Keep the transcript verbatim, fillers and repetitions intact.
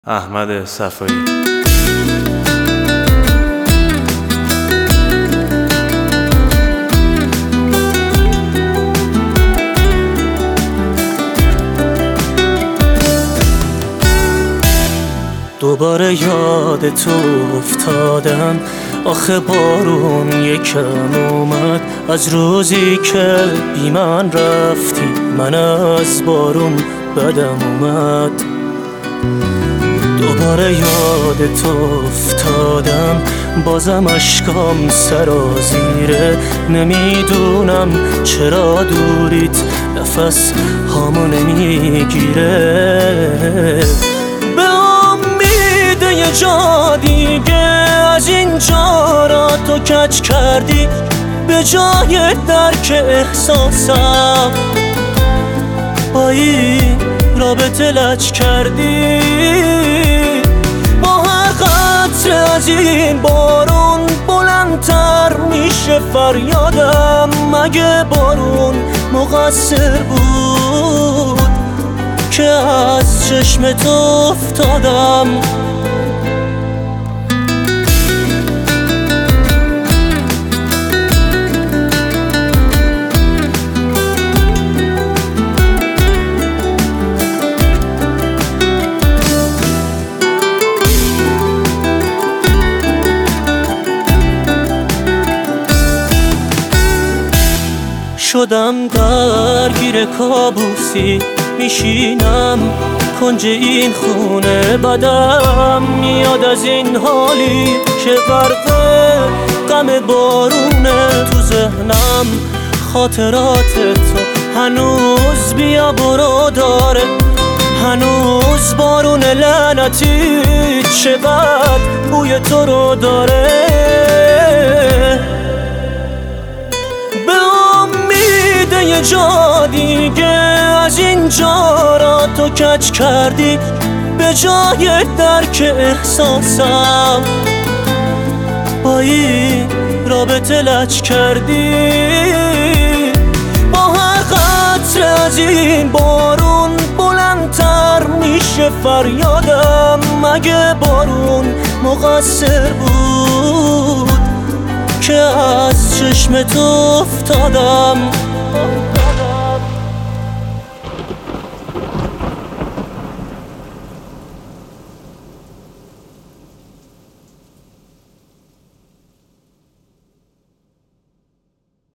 احمد صفایی. دوباره یاد تو افتادم، آخه بارون یکم اومد از روزی که بی من رفتی. من از بارون بدم اومد. دوباره یاد تو افتادم، بازم اشکام سرازیره. نمیدونم چرا دوریت نفس هامو نمیگیره. به امید یه جا دیگه از اینجا را تو کج کردی، به جای درک احساسم با این رابطه لج کردی. با هر قطره از این بارون بلندتر میشه فریادم. مگه بارون مقصر بود که از چشم تو افتادم؟ شدم درگیر کابوسی، میشینم کنج این خونه. بدم میاد از این حالی که غرق غم بارونه. تو ذهنم خاطرات تو هنوز بیا برو داره. هنوز بارون لعنتی چقدر بوی تو رو داره. یه جا دیگه از اینجا را تو کج کردی، به جای درک احساسم با این رابطه لج کردی. با هر قطره از این بارون بلندتر میشه فریادم. مگه بارون مقصر بود که از چشم تو افتادم؟